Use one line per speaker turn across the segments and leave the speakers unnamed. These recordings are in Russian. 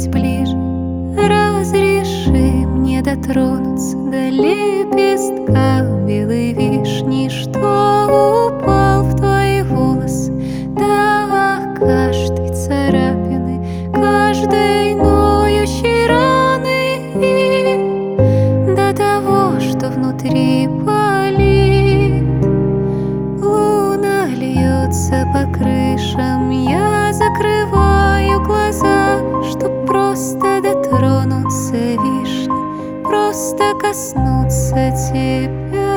быть ближе. Разреши мне дотронуться до лепестка белой вишни, что упал в твои волосы, до каждой царапины, каждой ноющей раны, и до того, что внутри болит. Луна льется по крышам, я закрываю глаза, чтоб просто дотронуться вишни, просто коснуться тебя.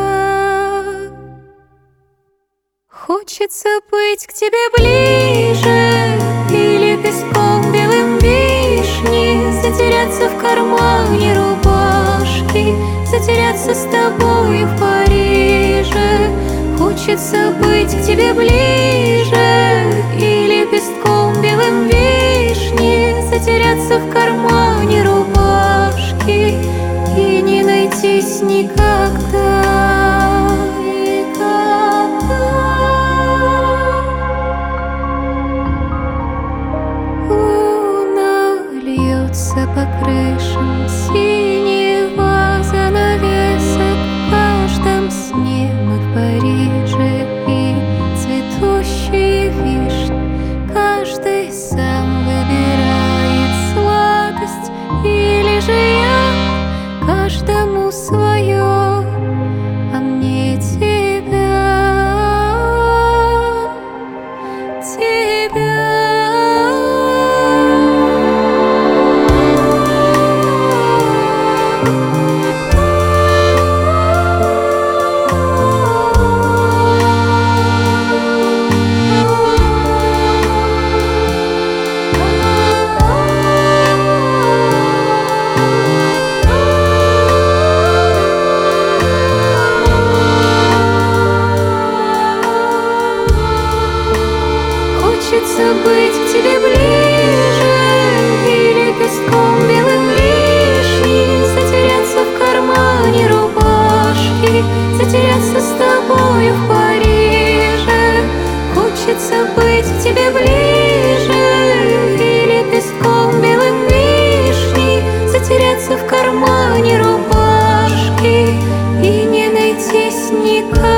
Хочется быть к тебе ближе, и лепестком белым вишни затеряться в кармане рубашки, затеряться с тобой в Париже. Хочется быть к тебе ближе, и лепестком белым вишни затеряться в кармане рубашки и не найтись никогда, никогда. Луна льется по крышам, синего занавеса, в каждом сне мы в Париже, и цветущие вишни каждый сам выбирает сладость, или же я каждому свое, а мне тебя, тебя. Хочется быть к тебе ближе, и лепестком белым вишни затеряться в кармане рубашки, затеряться с тобою в Париже. Хочется быть к тебе ближе, и лепестком белым вишни затеряться в кармане рубашки и не найтись никак.